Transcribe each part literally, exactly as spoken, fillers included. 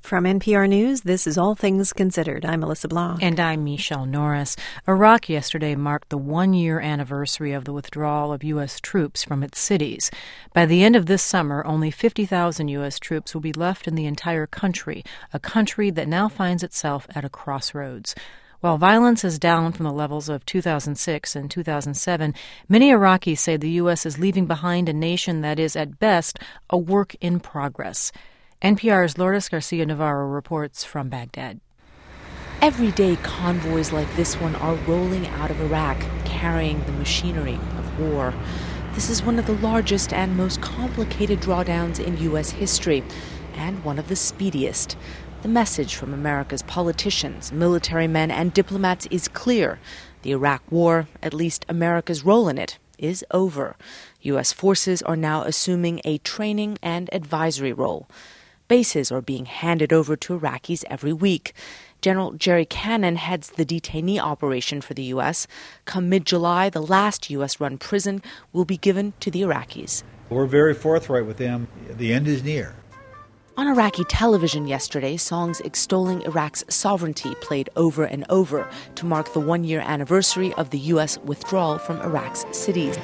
From N P R News, this is All Things Considered. I'm Melissa Blanc. And I'm Michelle Norris. Iraq yesterday marked the one-year anniversary of the withdrawal of U S troops from its cities. By the end of this summer, only fifty thousand U S troops will be left in the entire country, a country that now finds itself at a crossroads. While violence is down from the levels of two thousand six and two thousand seven, many Iraqis say the U S is leaving behind a nation that is, at best, a work in progress. N P R's Lourdes Garcia-Navarro reports from Baghdad. Every day, convoys like this one are rolling out of Iraq, carrying the machinery of war. This is one of the largest and most complicated drawdowns in U S history, and one of the speediest. The message from America's politicians, military men, and diplomats is clear. The Iraq War, at least America's role in it, is over. U S forces are now assuming a training and advisory role. Bases are being handed over to Iraqis every week. General Jerry Cannon heads the detainee operation for the U S. Come mid-July, the last U S-run prison will be given to the Iraqis. We're very forthright with them. The end is near. On Iraqi television yesterday, songs extolling Iraq's sovereignty played over and over to mark the one-year anniversary of the U S withdrawal from Iraq's cities.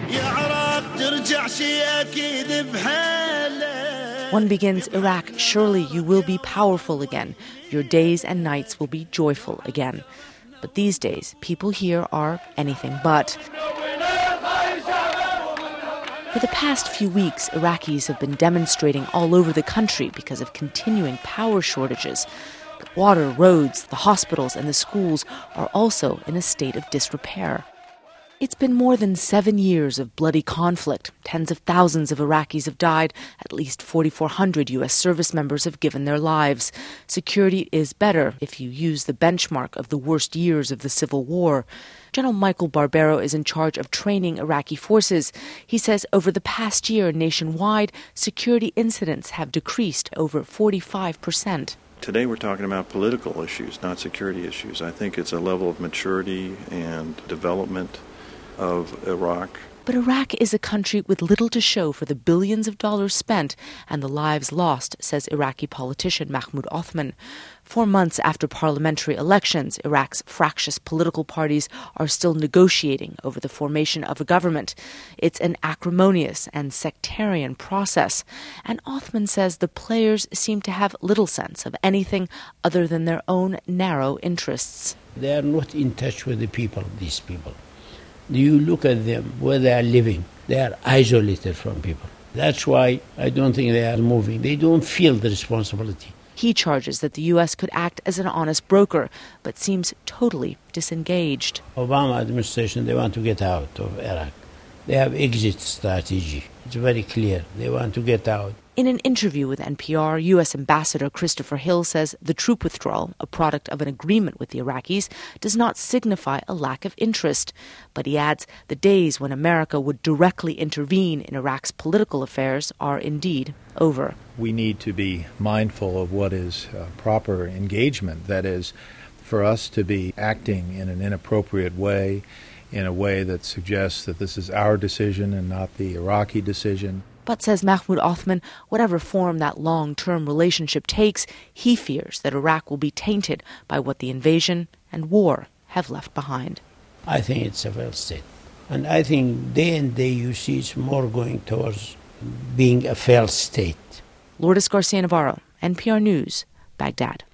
One begins, "Iraq, surely you will be powerful again. Your days and nights will be joyful again." But these days, people here are anything but. For the past few weeks, Iraqis have been demonstrating all over the country because of continuing power shortages. The water, roads, the hospitals, and the schools are also in a state of disrepair. It's been more than seven years of bloody conflict. Tens of thousands of Iraqis have died. At least forty-four hundred U S service members have given their lives. Security is better if you use the benchmark of the worst years of the Civil War. General Michael Barbero is in charge of training Iraqi forces. He says over the past year nationwide, security incidents have decreased over forty-five percent. Today we're talking about political issues, not security issues. I think it's a level of maturity and development of Iraq. But Iraq is a country with little to show for the billions of dollars spent and the lives lost, says Iraqi politician Mahmoud Othman. Four months after parliamentary elections, Iraq's fractious political parties are still negotiating over the formation of a government. It's an acrimonious and sectarian process. And Othman says the players seem to have little sense of anything other than their own narrow interests. They are not in touch with the people, these people. You look at them, where they are living, they are isolated from people. That's why I don't think they are moving. They don't feel the responsibility. He charges that the U S could act as an honest broker, but seems totally disengaged. Obama administration, they want to get out of Iraq. They have exit strategy. It's very clear. They want to get out. In an interview with N P R, U S Ambassador Christopher Hill says the troop withdrawal, a product of an agreement with the Iraqis, does not signify a lack of interest. But he adds the days when America would directly intervene in Iraq's political affairs are indeed over. We need to be mindful of what is uh, proper engagement. That is, for us to be acting in an inappropriate way, in a way that suggests that this is our decision and not the Iraqi decision. But, says Mahmoud Othman, whatever form that long-term relationship takes, he fears that Iraq will be tainted by what the invasion and war have left behind. I think it's a failed state. And I think day and day you see it's more going towards being a failed state. Lourdes Garcia-Navarro, N P R News, Baghdad.